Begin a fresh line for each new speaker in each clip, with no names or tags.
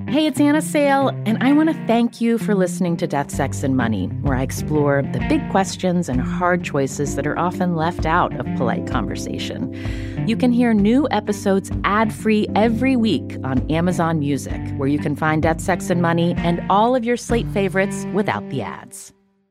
Hey, it's Anna Sale, and I want to thank you for listening to Death, Sex, and Money, where I explore the big questions and hard choices that are often left out of polite conversation. You can hear new episodes ad-free every week on Amazon Music, where you can find Death, Sex, and Money and all of your Slate favorites without the ads.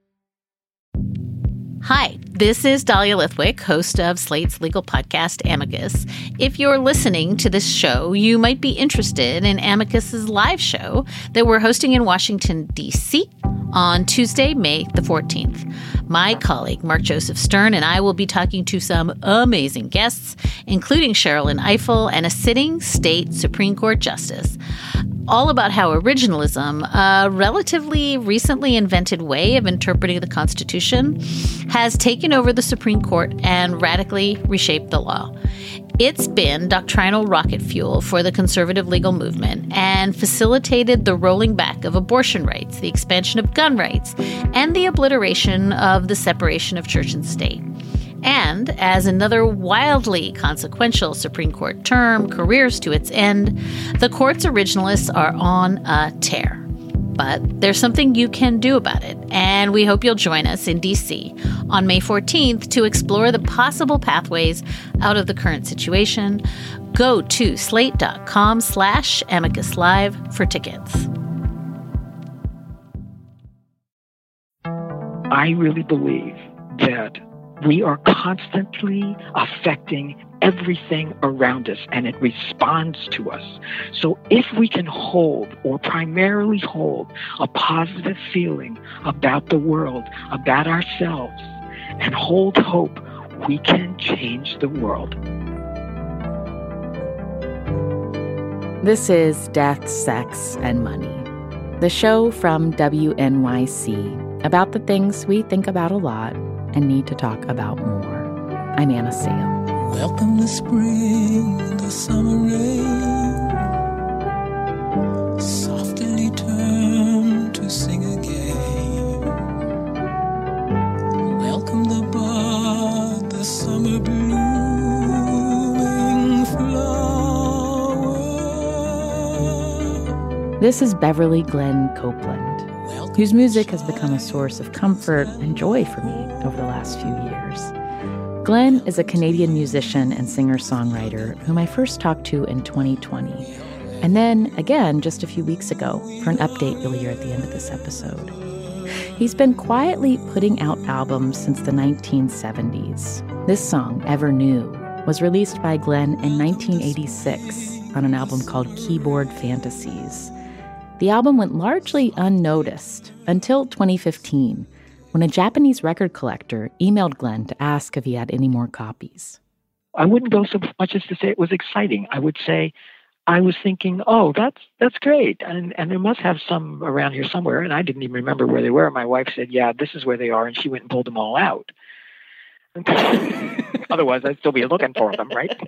Hi, this is Dahlia Lithwick, host of Slate's legal podcast, Amicus. If you're listening to this show, you might be interested in Amicus's live show that we're hosting in Washington, D.C. on Tuesday, May the 14th. My colleague, Mark Joseph Stern, and I will be talking to some amazing guests, including Sherrilyn Ifill and a sitting state Supreme Court justice, all about how originalism, a relatively recently invented way of interpreting the Constitution, has taken over the Supreme Court and radically reshaped the law. It's been doctrinal rocket fuel for the conservative legal movement and facilitated the rolling back of abortion rights, the expansion of gun rights, and the obliteration of the separation of church and state. And as another wildly consequential Supreme Court term careers to its end, the court's originalists are on a tear. But there's something you can do about it, and we hope you'll join us in D.C. on May 14th to explore the possible pathways out of the current situation. Go to slate.com/Amicus Live for tickets.
I really believe that we are constantly affecting everything around us, and it responds to us. So if we can hold, or primarily hold, a positive feeling about the world, about ourselves, and hold hope, we can change the world.
This is Death, Sex, and Money, the show from WNYC about the things we think about a lot and need to talk about more. I'm Anna Sale.
Welcome the spring, the summer rain, softly turn to sing again. Welcome the bud, the summer blooming flower.
This is Beverly Glenn Copeland, whose music has become a source of comfort and joy for me over the last few years. Glenn is a Canadian musician and singer-songwriter whom I first talked to in 2020, and then again just a few weeks ago for an update you'll hear at the end of this episode. He's been quietly putting out albums since the 1970s. This song, Ever New, was released by Glenn in 1986 on an album called Keyboard Fantasies. The album went largely unnoticed until 2015, when a Japanese record collector emailed Glenn to ask if he had any more copies.
I wouldn't go so much as to say it was exciting. I would say I was thinking, oh, that's great. And there must have some around here somewhere. And I didn't even remember where they were. My wife said, yeah, this is where they are. And she went and pulled them all out. Otherwise, I'd still be looking for them, right?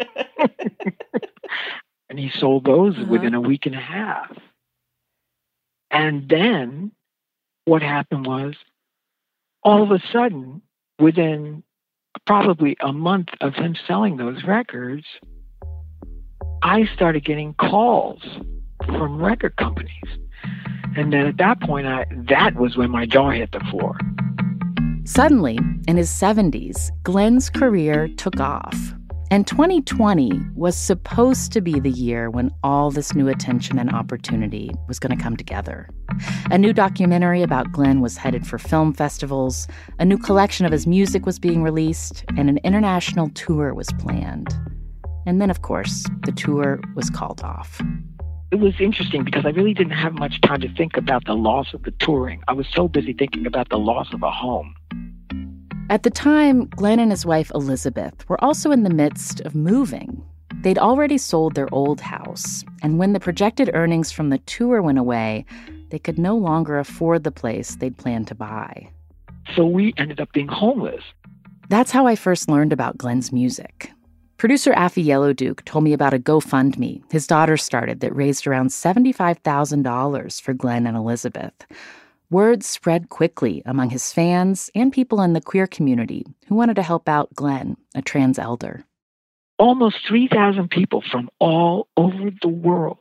And he sold those within a week and a half. And then what happened was, all of a sudden, within probably a month of him selling those records, I started getting calls from record companies. And then at that point, that was when my jaw hit the floor.
Suddenly, in his 70s, Glenn's career took off. And 2020 was supposed to be the year when all this new attention and opportunity was going to come together. A new documentary about Glenn was headed for film festivals, a new collection of his music was being released, and an international tour was planned. And then, of course, the tour was called off.
It was interesting because I really didn't have much time to think about the loss of the touring. I was so busy thinking about the loss of a home.
At the time, Glenn and his wife Elizabeth were also in the midst of moving. They'd already sold their old house, and when the projected earnings from the tour went away, they could no longer afford the place they'd planned to buy.
So we ended up being homeless.
That's how I first learned about Glenn's music. Producer Afi Yellowduke told me about a GoFundMe his daughter started that raised around $75,000 for Glenn and Elizabeth. Word spread quickly among his fans and people in the queer community who wanted to help out Glenn, a trans elder.
Almost 3,000 people from all over the world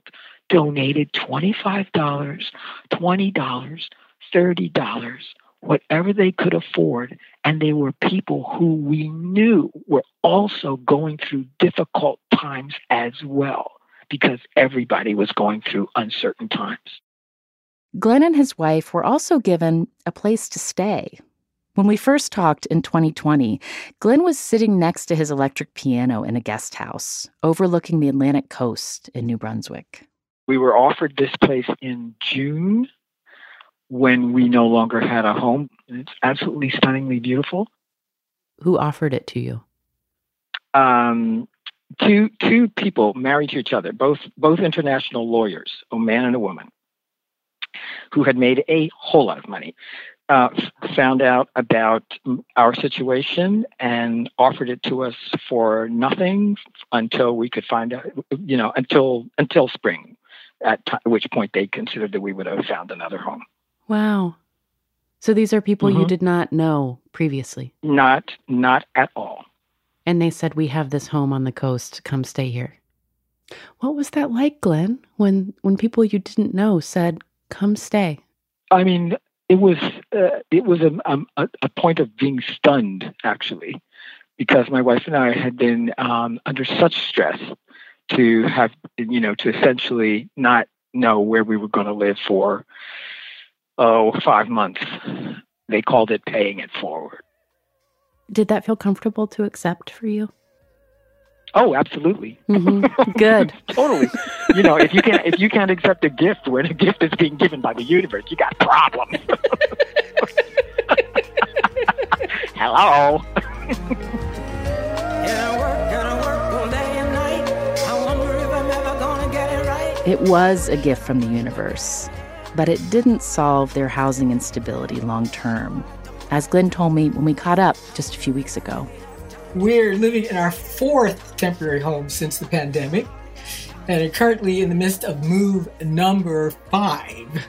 donated $25, $20, $30, whatever they could afford. And they were people who we knew were also going through difficult times as well, because everybody was going through uncertain times.
Glenn and his wife were also given a place to stay. When we first talked in 2020, Glenn was sitting next to his electric piano in a guest house overlooking the Atlantic coast in New Brunswick.
We were offered this place in June when we no longer had a home. It's absolutely stunningly beautiful.
Who offered it to you?
Two people married to each other, both international lawyers, a man and a woman, who had made a whole lot of money, found out about our situation and offered it to us for nothing until we could find out, until spring, at which point they considered that we would have found another home.
Wow. So these are people you did not know previously?
Not at all.
And they said, we have this home on the coast, come stay here. What was that like, Glenn, when people you didn't know said, come stay?
I mean, it was a point of being stunned, actually, because my wife and I had been under such stress to have, to essentially not know where we were going to live for, 5 months. They called it paying it forward.
Did that feel comfortable to accept for you?
Oh, absolutely.
Mm-hmm. Good.
Totally. If you can't accept a gift when a gift is being given by the universe, you got problems. Hello.
It was a gift from the universe, but it didn't solve their housing instability long term, as Glenn told me when we caught up just a few weeks ago.
We're living in our 4th temporary home since the pandemic, and are currently in the midst of move number 5.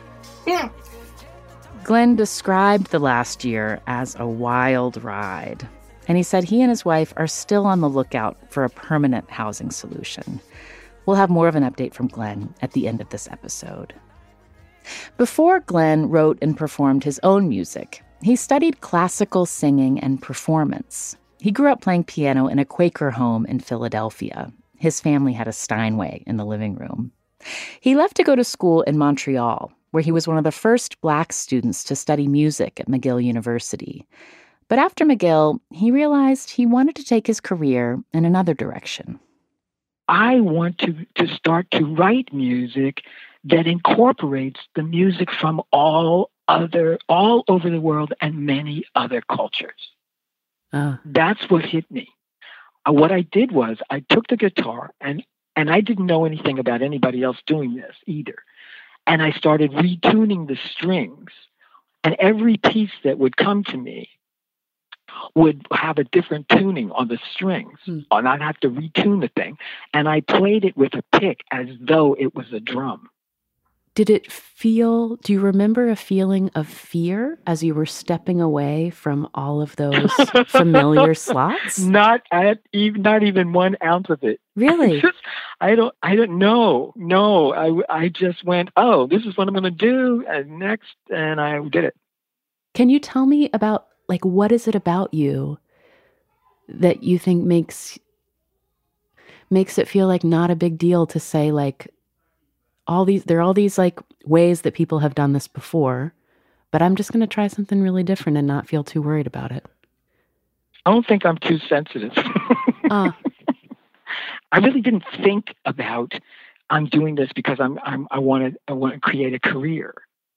Glenn described the last year as a wild ride, and he said he and his wife are still on the lookout for a permanent housing solution. We'll have more of an update from Glenn at the end of this episode. Before Glenn wrote and performed his own music, he studied classical singing and performance. He grew up playing piano in a Quaker home in Philadelphia. His family had a Steinway in the living room. He left to go to school in Montreal, where he was one of the first Black students to study music at McGill University. But after McGill, he realized he wanted to take his career in another direction.
I want to start to write music that incorporates the music from all over the world and many other cultures. That's what hit me. What I did was I took the guitar, and I didn't know anything about anybody else doing this either. And I started retuning the strings, and every piece that would come to me would have a different tuning on the strings, and I'd have to retune the thing. And I played it with a pick as though it was a drum.
Do you remember a feeling of fear as you were stepping away from all of those familiar slots?
Not even 1 ounce of it.
Really?
I don't know. No, I just went, oh, this is what I'm going to do. And next, and I did it.
Can you tell me about, what is it about you that you think makes it feel like not a big deal to say, there are all these ways that people have done this before, but I'm just going to try something really different and not feel too worried about it?
I don't think I'm too sensitive. I really didn't think about I'm doing this because I want to create a career.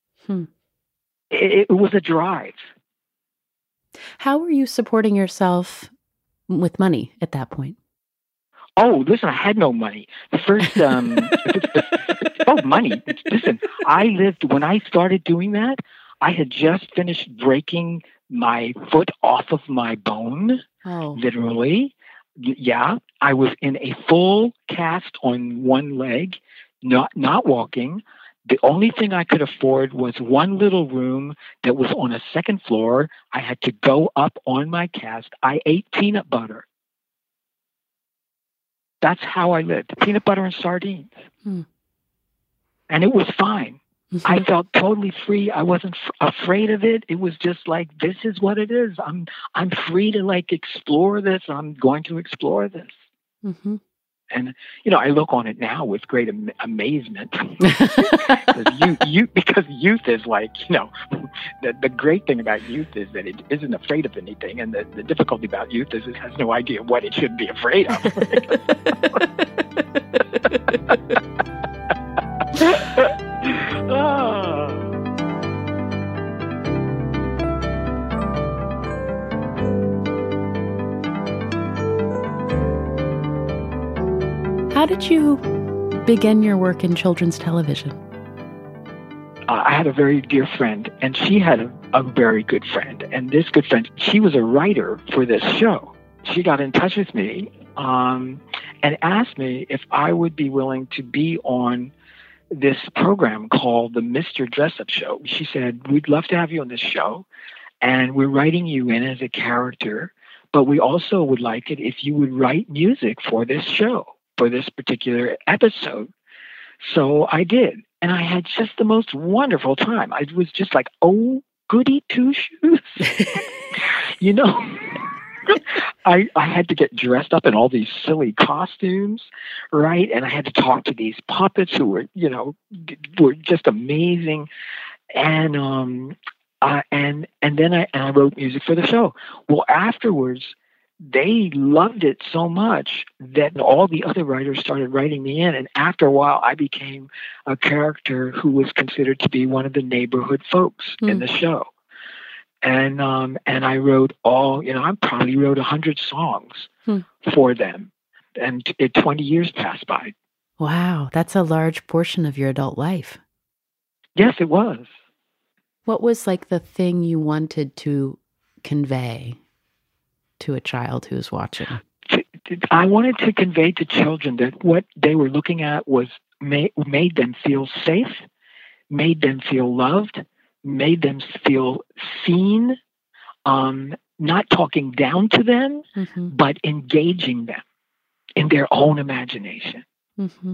It was a drive.
How were you supporting yourself with money at that point?
Oh, listen, I had no money. The first, money. Listen, when I started doing that, I had just finished breaking my foot off of my bone, literally. Yeah, I was in a full cast on one leg, not walking. The only thing I could afford was one little room that was on a 2nd floor. I had to go up on my cast. I ate peanut butter. That's how I lived. Peanut butter and sardines. And it was fine. I felt totally free. I wasn't afraid of it. It was just like, this is what it is. I'm free to like explore this. I'm going to explore this.
Mm-hmm.
And, I look on it now with great amazement. because youth is like, the great thing about youth is that it isn't afraid of anything. And the difficulty about youth is it has no idea what it should be afraid of.
How did you begin your work in children's television?
I had a very dear friend, and she had a very good friend. And this good friend, she was a writer for this show. She got in touch with me and asked me if I would be willing to be on this program called the Mr. Dress-Up Show. She said, we'd love to have you on this show, and we're writing you in as a character, but we also would like it if you would write music for this show, for this particular episode. So I did, and I had just the most wonderful time. I was just like, oh, goody two-shoes. I had to get dressed up in all these silly costumes, right? And I had to talk to these puppets who were, were just amazing. And then I wrote music for the show. Well, afterwards, they loved it so much that all the other writers started writing me in. And after a while, I became a character who was considered to be one of the neighborhood folks in the show. And I wrote I probably wrote 100 songs for them. And 20 years passed by.
Wow, that's a large portion of your adult life.
Yes, it was.
What was like the thing you wanted to convey to a child who's watching?
I wanted to convey to children that what they were looking at was made them feel safe, made them feel loved, made them feel seen, not talking down to them, but engaging them in their own imagination.
Mm-hmm.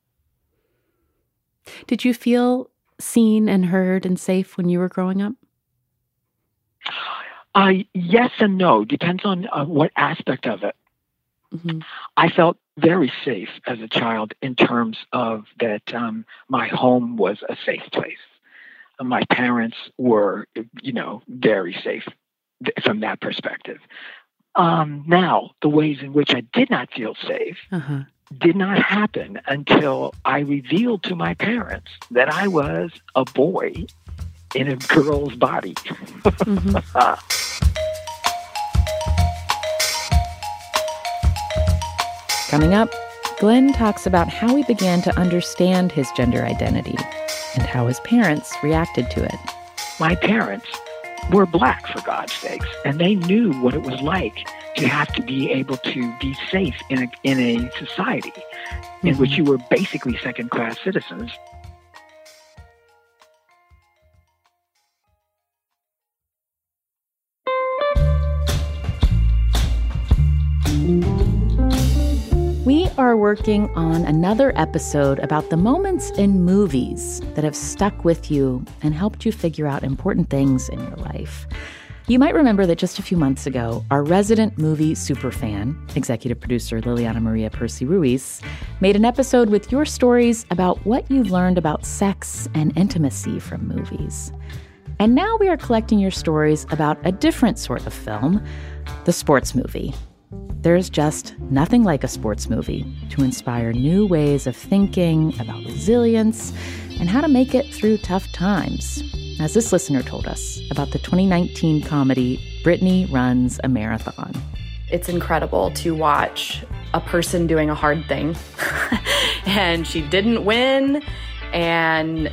Did you feel seen and heard and safe when you were growing up?
Yes and no. Depends on what aspect of it.
Mm-hmm.
I felt very safe as a child in terms of that my home was a safe place. My parents were, very safe from that perspective. Now, the ways in which I did not feel safe did not happen until I revealed to my parents that I was a boy in a girl's body.
Coming up, Glenn talks about how he began to understand his gender identity and how his parents reacted to it.
My parents were Black, for God's sakes, and they knew what it was like to have to be able to be safe in a society in which you were basically second-class citizens.
We are working on another episode about the moments in movies that have stuck with you and helped you figure out important things in your life. You might remember that just a few months ago, our resident movie superfan, executive producer Liliana Maria Percy Ruiz, made an episode with your stories about what you've learned about sex and intimacy from movies. And now we are collecting your stories about a different sort of film, the sports movie. There's just nothing like a sports movie to inspire new ways of thinking about resilience and how to make it through tough times, as this listener told us about the 2019 comedy Brittany Runs a Marathon.
It's incredible to watch a person doing a hard thing, and she didn't win, and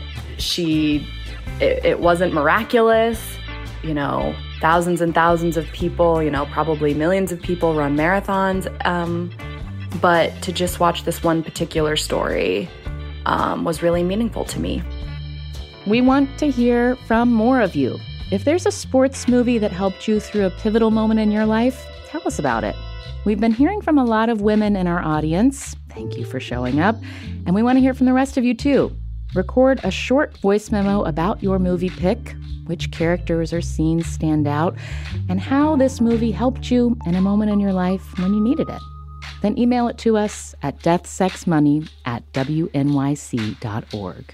it wasn't miraculous, thousands and thousands of people, probably millions of people run marathons. But to just watch this one particular story was really meaningful to me.
We want to hear from more of you. If there's a sports movie that helped you through a pivotal moment in your life, tell us about it. We've been hearing from a lot of women in our audience. Thank you for showing up. And we want to hear from the rest of you too. Record a short voice memo about your movie pick, which characters or scenes stand out, and how this movie helped you in a moment in your life when you needed it. Then email it to us at deathsexmoney@wnyc.org.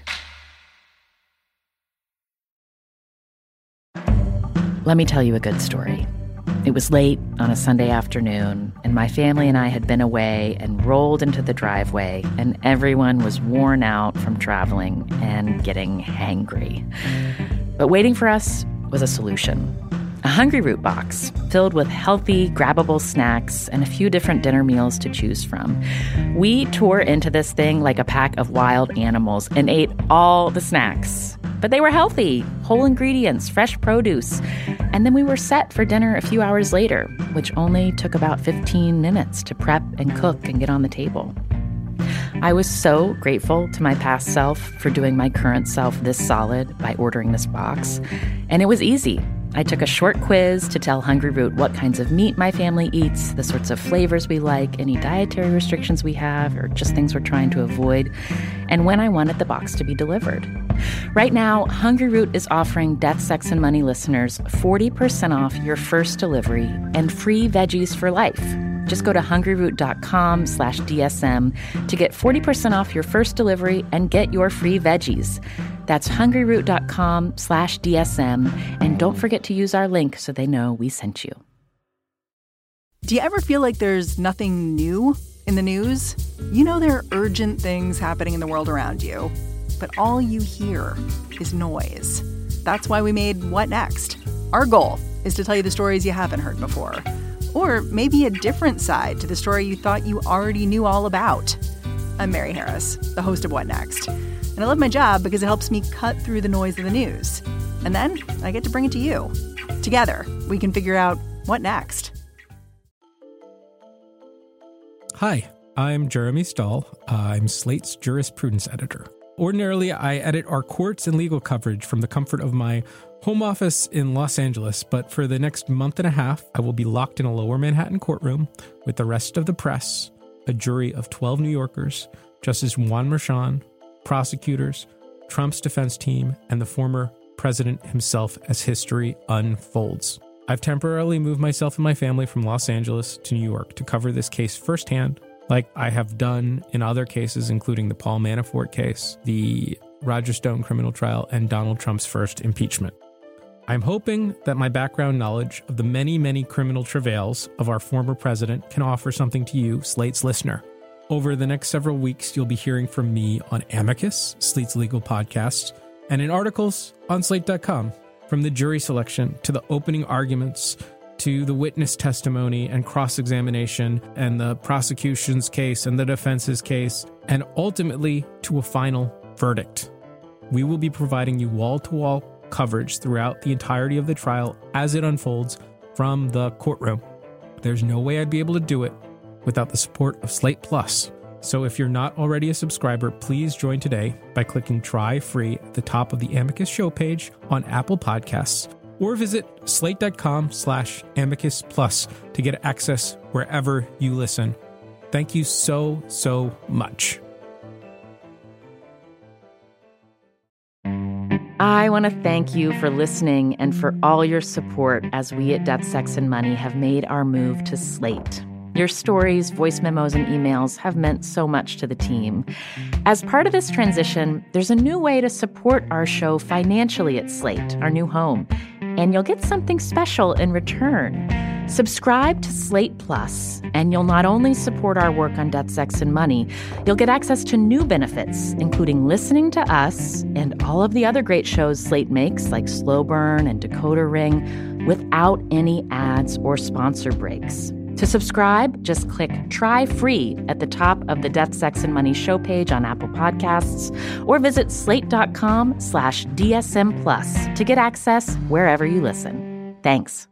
Let me tell you a good story. It was late on a Sunday afternoon, and my family and I had been away and rolled into the driveway, and everyone was worn out from traveling and getting hangry. But waiting for us was a solution. A Hungryroot box filled with healthy, grabbable snacks and a few different dinner meals to choose from. We tore into this thing like a pack of wild animals and ate all the snacks. But they were healthy, whole ingredients, fresh produce. And then we were set for dinner a few hours later, which only took about 15 minutes to prep and cook and get on the table. I was so grateful to my past self for doing my current self this solid by ordering this box. And it was easy. I took a short quiz to tell Hungryroot what kinds of meat my family eats, the sorts of flavors we like, any dietary restrictions we have, or just things we're trying to avoid, and when I wanted the box to be delivered. Right now, Hungryroot is offering Death, Sex, and Money listeners 40% off your first delivery and free veggies for life. Just go to hungryroot.com/DSM to get 40% off your first delivery and get your free veggies. That's hungryroot.com/DSM. And don't forget to use our link so they know we sent you.
Do you ever feel like there's nothing new in the news? You know there are urgent things happening in the world around you, but all you hear is noise. That's why we made What Next? Our goal is to tell you the stories you haven't heard before. Or maybe a different side to the story you thought you already knew all about. I'm Mary Harris, the host of What Next? And I love my job because it helps me cut through the noise of the news. And then I get to bring it to you. Together, we can figure out what next.
Hi, I'm Jeremy Stahl. I'm Slate's jurisprudence editor. Ordinarily, I edit our courts and legal coverage from the comfort of my home office in Los Angeles, but for the next month and a half, I will be locked in a lower Manhattan courtroom with the rest of the press, a jury of 12 New Yorkers, Justice Juan Merchan, prosecutors, Trump's defense team, and the former president himself as history unfolds. I've temporarily moved myself and my family from Los Angeles to New York to cover this case firsthand, like I have done in other cases, including the Paul Manafort case, the Roger Stone criminal trial, and Donald Trump's first impeachment. I'm hoping that my background knowledge of the many, many criminal travails of our former president can offer something to you, Slate's listener. Over the next several weeks, you'll be hearing from me on Amicus, Slate's legal podcast, and in articles on Slate.com, from the jury selection to the opening arguments to the witness testimony and cross-examination and the prosecution's case and the defense's case, and ultimately to a final verdict. We will be providing you wall-to-wall coverage throughout the entirety of the trial as it unfolds from the courtroom. There's no way I'd be able to do it without the support of Slate Plus. So if you're not already a subscriber, please join today by clicking Try Free at the top of the Amicus show page on Apple Podcasts, or visit slate.com/Amicus Plus to get access wherever you listen. Thank you so, so much.
I want to thank you for listening and for all your support as we at Death, Sex, and Money have made our move to Slate. Your stories, voice memos, and emails have meant so much to the team. As part of this transition, there's a new way to support our show financially at Slate, our new home, and you'll get something special in return. Subscribe to Slate Plus, and you'll not only support our work on Death, Sex, and Money, you'll get access to new benefits, including listening to us and all of the other great shows Slate makes, like Slow Burn and Decoder Ring, without any ads or sponsor breaks. To subscribe, just click Try Free at the top of the Death, Sex, and Money show page on Apple Podcasts, or visit slate.com/DSM Plus to get access wherever you listen. Thanks.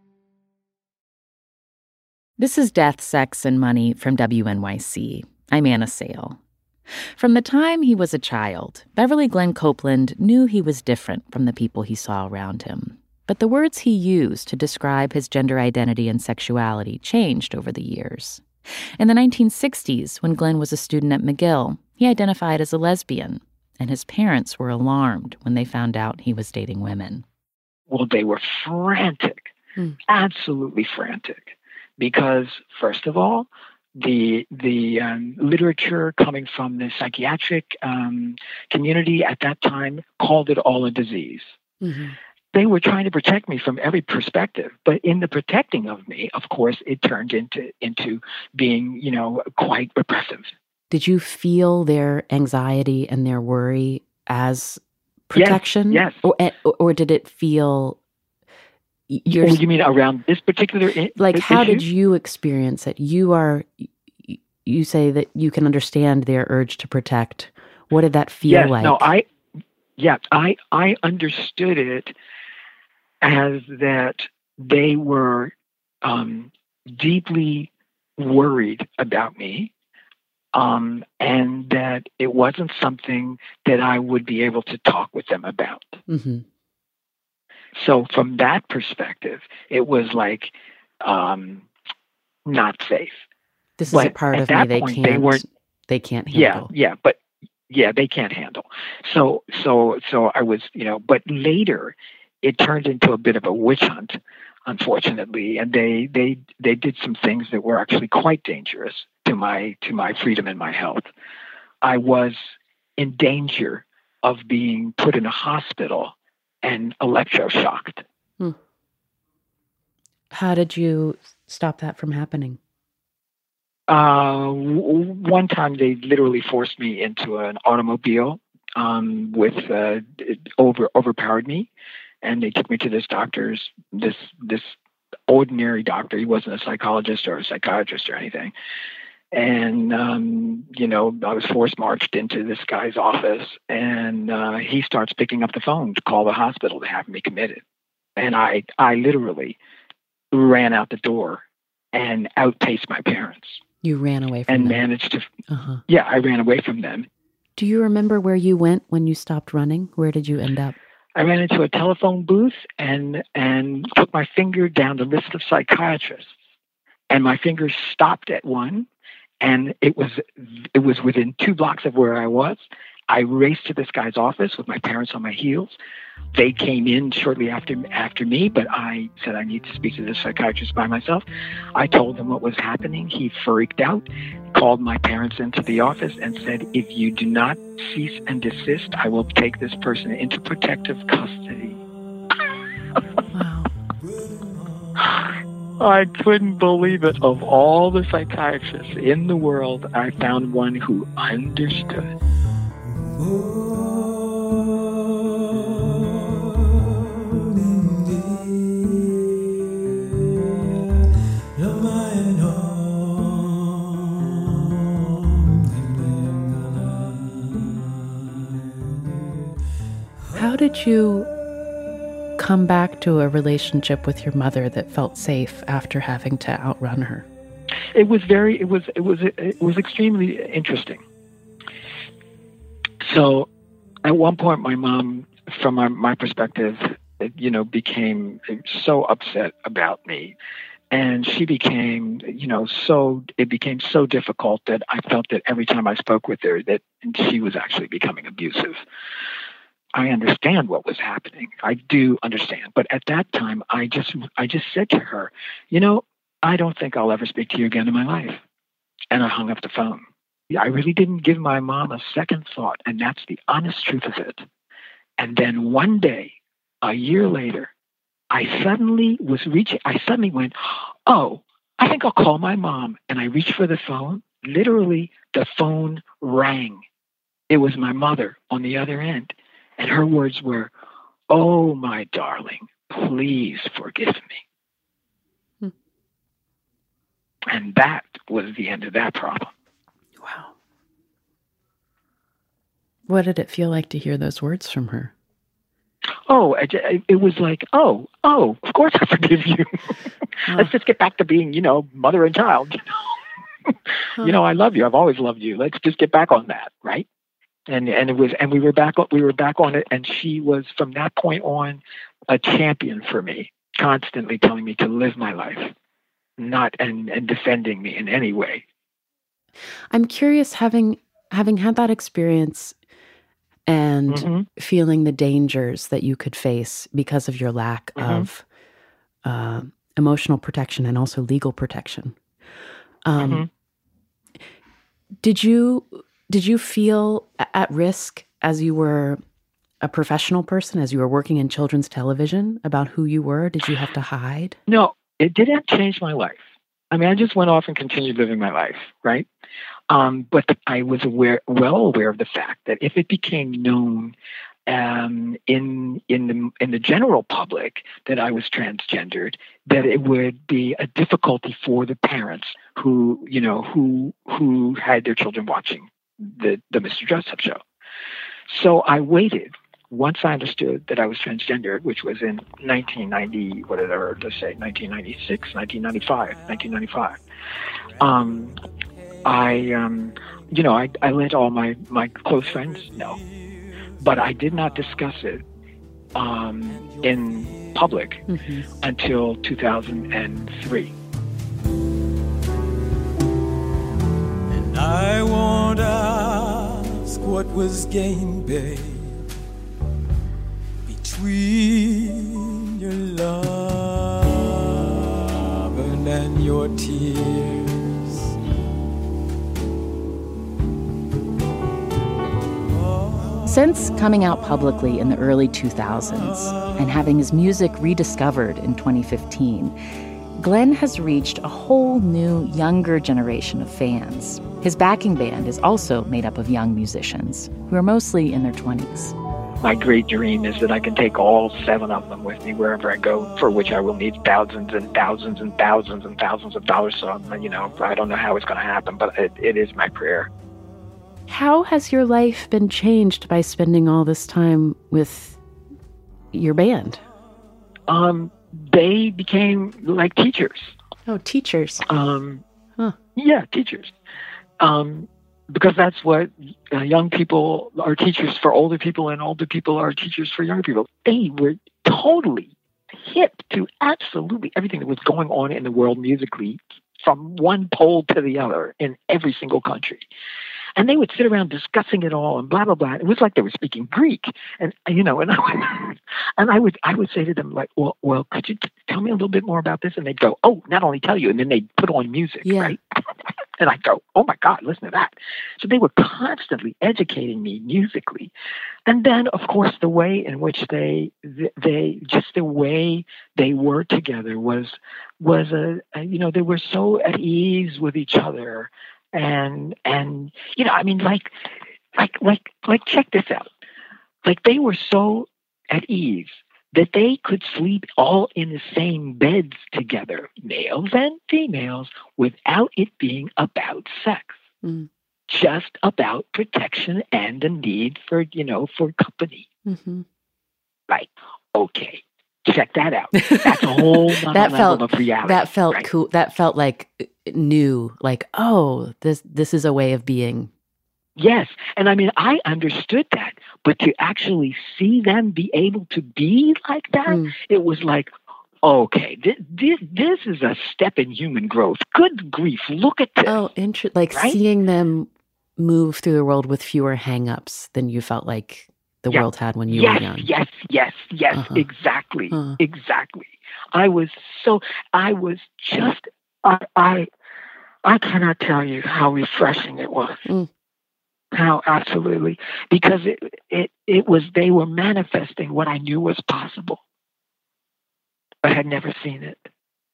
This is Death, Sex, and Money from WNYC. I'm Anna Sale. From the time he was a child, Beverly Glenn Copeland knew he was different from the people he saw around him. But the words he used to describe his gender identity and sexuality changed over the years. In the 1960s, when Glenn was a student at McGill, he identified as a lesbian. and his parents were alarmed when they found out he was dating women.
Well, they were frantic, absolutely frantic, because first of all, the literature coming from the psychiatric community at that time called it all a disease. Mm-hmm. They were trying to protect me from every perspective, but in the protecting of me, of course, it turned into being, quite repressive.
Did you feel their anxiety and their worry as protection?
Yes.
Or did it feel...
You mean around this particular
how
issue?
did you experience it? You say that you can understand their urge to protect. What did that feel like?
No, I understood it as that they were deeply worried about me, and that it wasn't something that I would be able to talk with them about. Mm-hmm. So from that perspective, it was like not safe.
This is a part of me they can't handle.
They can't handle. So I was, but later it turned into a bit of a witch hunt, unfortunately, and they did some things that were actually quite dangerous to my freedom and my health. I was in danger of being put in a hospital and electroshocked.
How did you stop that from happening?
One time they literally forced me into an automobile overpowered me, and they took me to this ordinary doctor. He wasn't a psychologist or a psychiatrist or anything. And, I was forced marched into this guy's office, and he starts picking up the phone to call the hospital to have me committed. And I literally ran out the door and outpaced my parents.
You ran away from them?
And managed to, I ran away from them.
Do you remember where you went when you stopped running? Where did you end up?
I ran into a telephone booth and put my finger down the list of psychiatrists. And my finger stopped at one. And it was within 2 blocks of where I was. I raced to this guy's office with my parents on my heels. They came in shortly after me, but I said I need to speak to this psychiatrist by myself. I told him what was happening. He freaked out, called my parents into the office and said, if you do not cease and desist, I will take this person into protective custody.
Wow.
I couldn't believe it. Of all the psychiatrists in the world, I found one who understood.
How did you come back to a relationship with your mother that felt safe after having to outrun her?
It was extremely interesting. So at one point, my mom, from my perspective, became so upset about me. And she became, it became so difficult that I felt that every time I spoke with her, that she was actually becoming abusive. I understand what was happening. I do understand. But at that time, I just said to her, I don't think I'll ever speak to you again in my life. And I hung up the phone. I really didn't give my mom a second thought, and that's the honest truth of it. And then one day, a year later, I suddenly went, oh, I think I'll call my mom. And I reached for the phone. Literally, the phone rang. It was my mother on the other end. And her words were, oh, my darling, please forgive me. And that was the end of that problem.
Wow. What did it feel like to hear those words from her?
Oh, it was like, oh, of course I forgive you. Let's just get back to being, mother and child. I love you. I've always loved you. Let's just get back on that, right? And we were back on it. And she was, from that point on, a champion for me, constantly telling me to live my life, not and defending me in any way.
I'm curious, having had that experience, and feeling the dangers that you could face because of your lack of emotional protection and also legal protection. Did you feel at risk as you were a professional person, as you were working in children's television, about who you were? Did you have to hide?
No, it didn't change my life. I mean, I just went off and continued living my life, right? But I was well aware of the fact that if it became known in the general public that I was transgendered, that it would be a difficulty for the parents who had their children watching the Mr. Dress-Up show. So I waited. Once I understood that I was transgendered, which was in 1990, 1996, 1995, I let all my close friends know, but I did not discuss it in public until 2003.
And I won't ask what was gained, babe, between your love and your tears.
Since coming out publicly in the early 2000s and having his music rediscovered in 2015, Glenn has reached a whole new, younger generation of fans. His backing band is also made up of young musicians who are mostly in their 20s.
My great dream is that I can take all 7 of them with me wherever I go, for which I will need thousands and thousands and thousands and thousands of dollars. So, I don't know how it's going to happen, but it is my prayer.
How has your life been changed by spending all this time with your band?
They became like teachers.
Oh, teachers.
Yeah, teachers. Because that's what young people are teachers for older people, and older people are teachers for younger people. They were totally hip to absolutely everything that was going on in the world musically, from one pole to the other in every single country. And they would sit around discussing it all and blah, blah, blah. It was like they were speaking Greek. And I would say to them, like, well, could you tell me a little bit more about this? And they'd go, oh, not only tell you, and then they'd put on music, right? And I'd go, oh my God, listen to that. So they were constantly educating me musically. And then, of course, the way in which they just the way they were together was they were so at ease with each other. And check this out. Like, they were so at ease that they could sleep all in the same beds together, males and females, without it being about sex. Just about protection and the need for company. Like, okay, check that out. That's a whole level of reality.
That felt cool. That felt like new, like, oh, this is a way of being.
Yes. And I mean, I understood that, but to actually see them be able to be like that, it was like, okay, this is a step in human growth. Good grief, look at this.
Oh, seeing them move through the world with fewer hang-ups than you felt like the world had when you were young.
Yes, exactly. I cannot tell you how refreshing it was. How absolutely, because it was, they were manifesting what I knew was possible. I had never seen it.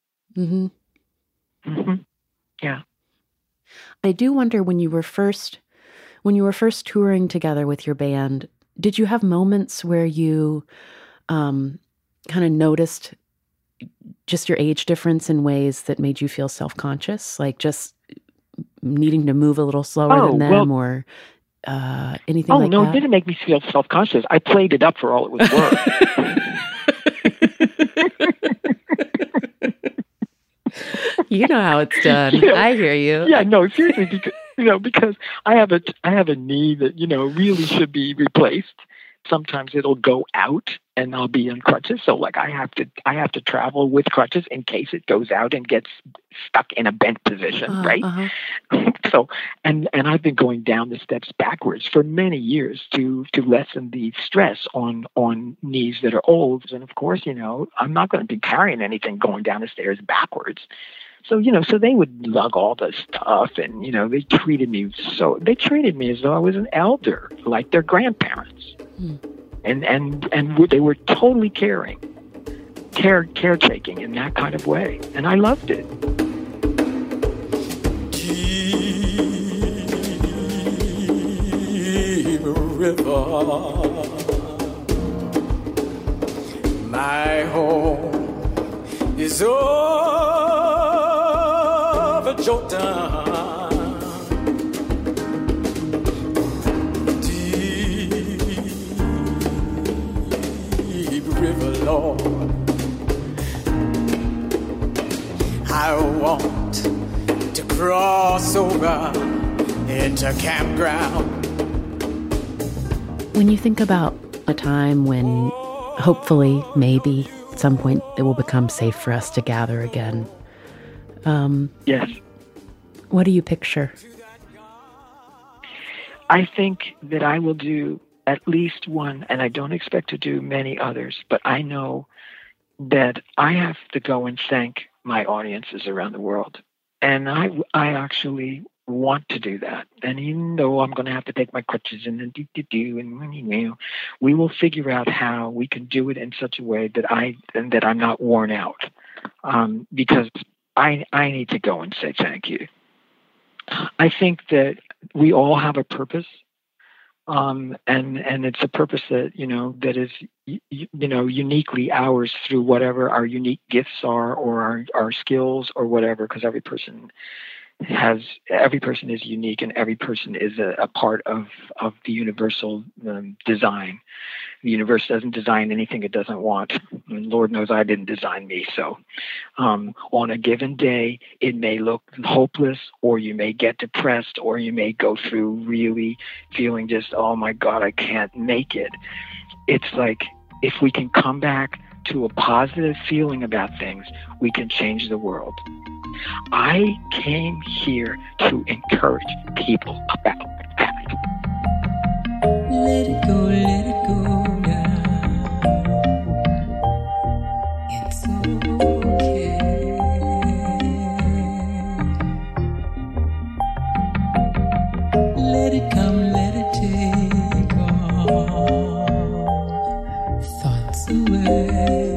Yeah.
I do wonder, when you were first touring together with your band, did you have moments where you kind of noticed just your age difference in ways that made you feel self-conscious, like just needing to move a little slower than them, or anything like that?
Oh, no, it didn't make me feel self-conscious. I played it up for all it was worth.
You know how it's done. I hear you.
Yeah, no, seriously, because I have a knee that really should be replaced sometimes it'll go out and I'll be on crutches. So like I have to travel with crutches in case it goes out and gets stuck in a bent position, right? So, and I've been going down the steps backwards for many years to lessen the stress on knees that are old. And of course, I'm not going to be carrying anything going down the stairs backwards. So, so they would lug all the stuff and, they treated me as though I was an elder, like their grandparents. And they were totally caretaking in that kind of way. And I loved it.
Deep river, my home is over Jordan. River, Lord, I want to cross over into campground.
When you think about a time when hopefully, maybe, at some point it will become safe for us to gather again,
yes.
What do you picture?
I think that I will do at least one, and I don't expect to do many others, but I know that I have to go and thank my audiences around the world. And I actually want to do that. And even though I'm going to have to take my crutches and we will figure out how we can do it in such a way that I'm not worn out. Because I need to go and say thank you. I think that we all have a purpose. And it's a purpose that, that is, uniquely ours through whatever our unique gifts are or our skills or whatever, because every person is unique and every person is a part of the universal design. The universe doesn't design anything it doesn't want. And Lord knows I didn't design me. So on a given day, it may look hopeless, or you may get depressed, or you may go through really feeling just, oh my God, I can't make it. It's like if we can come back to a positive feeling about things, we can change the world. I came here to encourage people about that.
Let it go, yeah. It's okay. Let it come, let it take all thoughts away.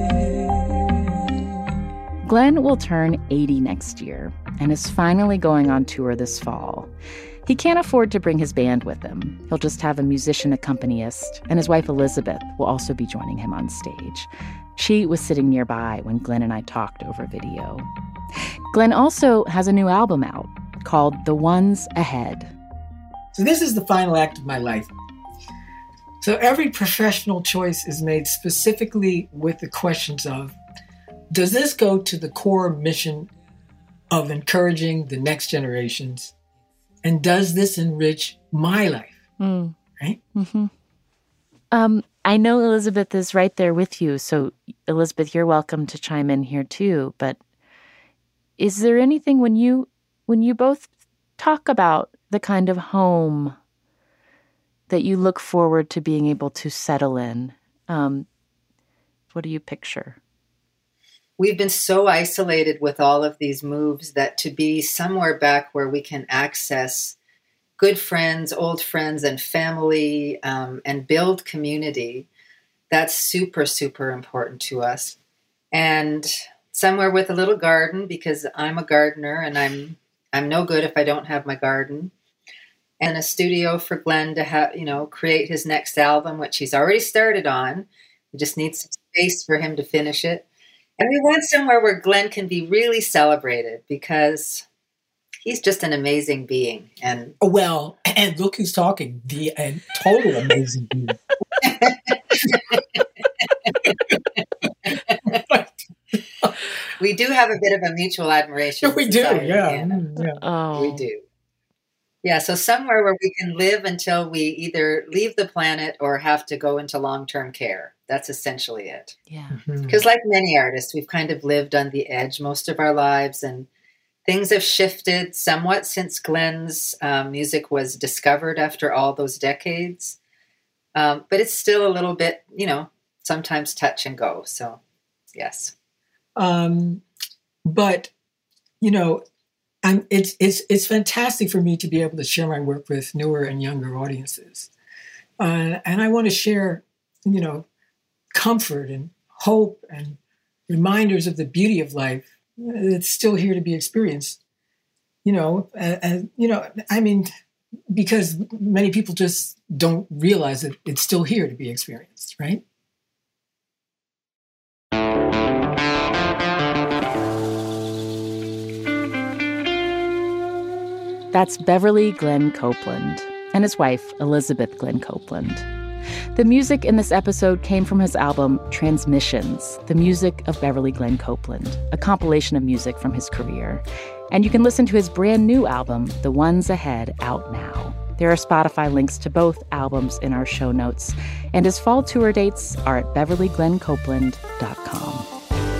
Glenn will turn 80 next year and is finally going on tour this fall. He can't afford to bring his band with him. He'll just have a musician accompanist, and his wife Elizabeth will also be joining him on stage. She was sitting nearby when Glenn and I talked over video. Glenn also has a new album out called The Ones Ahead.
So this is the final act of my life. So every professional choice is made specifically with the questions of, does this go to the core mission of encouraging the next generations? And does this enrich my life? Right?
Mm-hmm. I know Elizabeth is right there with you. So, Elizabeth, you're welcome to chime in here too. But is there anything when you both talk about the kind of home that you look forward to being able to settle in, what do you picture?
We've been so isolated with all of these moves that to be somewhere back where we can access good friends, old friends, and family, and build community, that's super, super important to us. And somewhere with a little garden, because I'm a gardener and I'm no good if I don't have my garden. And a studio for Glenn to have, create his next album, which he's already started on. He just needs some space for him to finish it. And we want somewhere where Glenn can be really celebrated because he's just an amazing being. And
well, and look who's talking, the total amazing being.
We do have a bit of a mutual admiration.
We do, yeah.
Oh. We do. Yeah, so somewhere where we can live until we either leave the planet or have to go into long-term care. That's essentially it.
Yeah.
Because like many artists, we've kind of lived on the edge most of our lives, and things have shifted somewhat since Glenn's music was discovered after all those decades. But it's still a little bit, sometimes touch and go. So, yes.
But, it's fantastic for me to be able to share my work with newer and younger audiences. And I want to share, comfort and hope and reminders of the beauty of life that's still here to be experienced. Because many people just don't realize that it's still here to be experienced, right?
That's Beverly Glenn Copeland and his wife, Elizabeth Glenn Copeland. The music in this episode came from his album Transmissions, the music of Beverly Glenn Copeland, a compilation of music from his career. And you can listen to his brand new album, The Ones Ahead, out now. There are Spotify links to both albums in our show notes, and his fall tour dates are at beverlyglencopeland.com.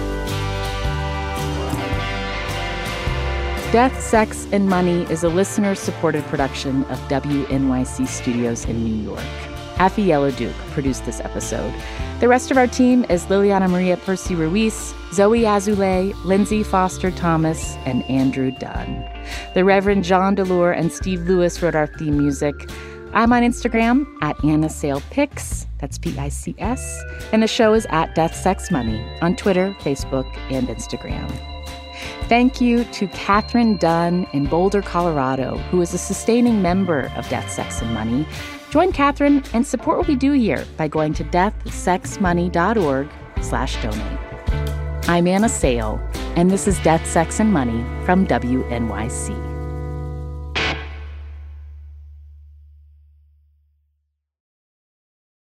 Death, Sex, and Money is a listener-supported production of WNYC Studios in New York. Afi Yellow-Duke produced this episode. The rest of our team is Liliana Maria Percy Ruiz, Zoe Azulay, Lindsay Foster Thomas, and Andrew Dunn. The Reverend John DeLure and Steve Lewis wrote our theme music. I'm on Instagram at AnnaSalePics, that's P-I-C-S, and the show is at Death, Sex, Money on Twitter, Facebook, and Instagram. Thank you to Catherine Dunn in Boulder, Colorado, who is a sustaining member of Death, Sex, and Money. Join Catherine and support what we do here by going to deathsexmoney.org/donate. I'm Anna Sale, and this is Death, Sex, and Money from WNYC.